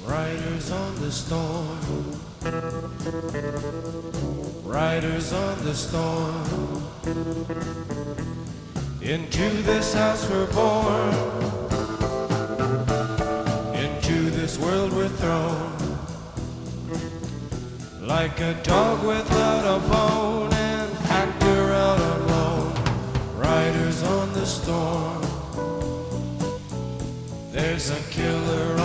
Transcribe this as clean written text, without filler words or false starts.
Riders on the storm, riders on the storm. Into this house we're born, into this world we're thrown. Like a dog without a bone, an actor out alone. Riders on the storm. There's a killer